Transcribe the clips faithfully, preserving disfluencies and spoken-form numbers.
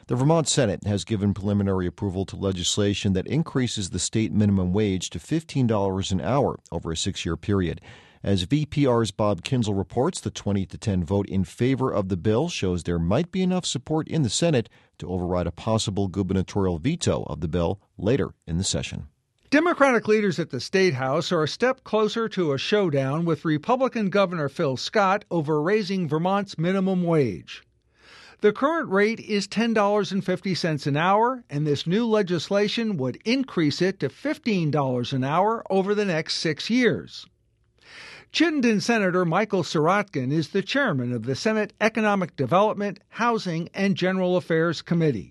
The Vermont Senate has given preliminary approval to legislation that increases the state minimum wage to fifteen dollars an hour over a six-year period. As V P R's Bob Kinzel reports, the twenty to ten vote in favor of the bill shows there might be enough support in the Senate to override a possible gubernatorial veto of the bill later in the session. Democratic leaders at the State House are a step closer to a showdown with Republican Governor Phil Scott over raising Vermont's minimum wage. The current rate is ten dollars and fifty cents an hour, and this new legislation would increase it to fifteen dollars an hour over the next six years. Chittenden Senator Michael Sirotkin is the chairman of the Senate Economic Development, Housing, and General Affairs Committee.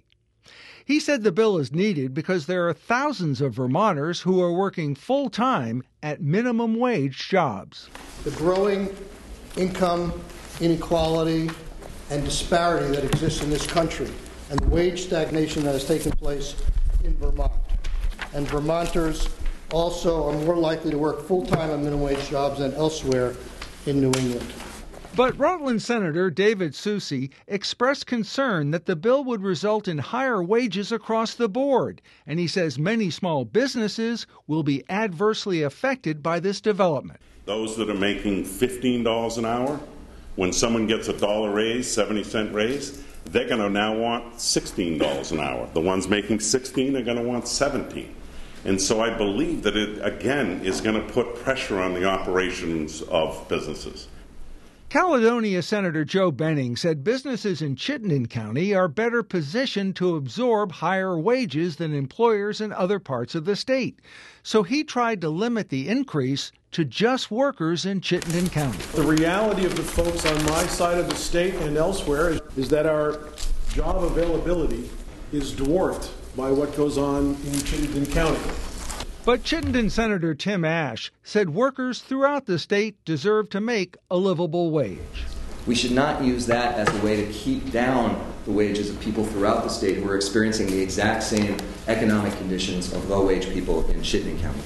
He said the bill is needed because there are thousands of Vermonters who are working full-time at minimum wage jobs. The growing income inequality and disparity that exists in this country, and the wage stagnation that has taken place in Vermont. And Vermonters also are more likely to work full-time on minimum wage jobs than elsewhere in New England. But Rutland Senator David Soucy expressed concern that the bill would result in higher wages across the board, and he says many small businesses will be adversely affected by this development. Those that are making fifteen dollars an hour, when someone gets a dollar raise, seventy cent raise, they're going to now want sixteen dollars an hour. The ones making sixteen are going to want seventeen. And so I believe that it, again, is going to put pressure on the operations of businesses. Caledonia Senator Joe Benning said businesses in Chittenden County are better positioned to absorb higher wages than employers in other parts of the state. So he tried to limit the increase to just workers in Chittenden County. The reality of the folks on my side of the state and elsewhere is that our job availability is dwarfed by what goes on in Chittenden County. But Chittenden Senator Tim Ash said workers throughout the state deserve to make a livable wage. We should not use that as a way to keep down the wages of people throughout the state who are experiencing the exact same economic conditions of low-wage people in Chittenden County.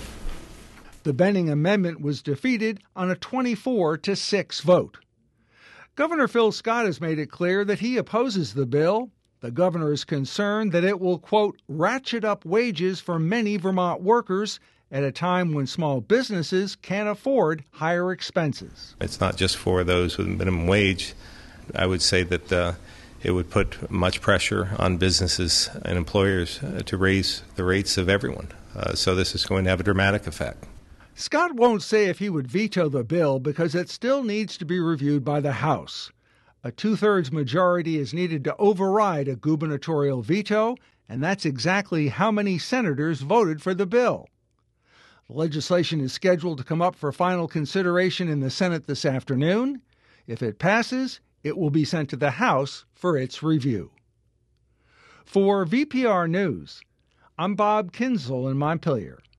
The Benning amendment was defeated on a twenty-four to six vote. Governor Phil Scott has made it clear that he opposes the bill. The governor is concerned that it will, quote, ratchet up wages for many Vermont workers at a time when small businesses can't afford higher expenses. It's not just for those with minimum wage. I would say that uh, it would put much pressure on businesses and employers uh, to raise the rates of everyone. Uh, so this is going to have a dramatic effect. Scott won't say if he would veto the bill because it still needs to be reviewed by the House. A two-thirds majority is needed to override a gubernatorial veto, and that's exactly how many senators voted for the bill. The legislation is scheduled to come up for final consideration in the Senate this afternoon. If it passes, it will be sent to the House for its review. For V P R News, I'm Bob Kinzel in Montpelier.